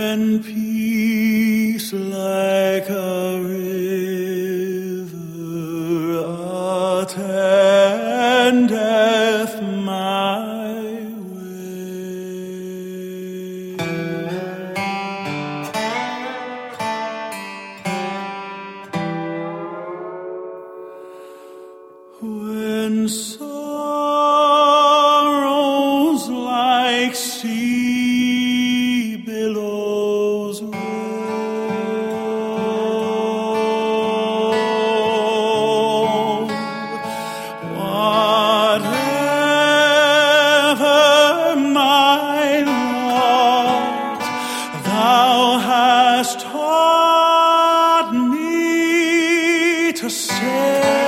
when peace like a river attendeth my way. When sorrows like sea billows roll, whatever my lot, thou hast taught me to say,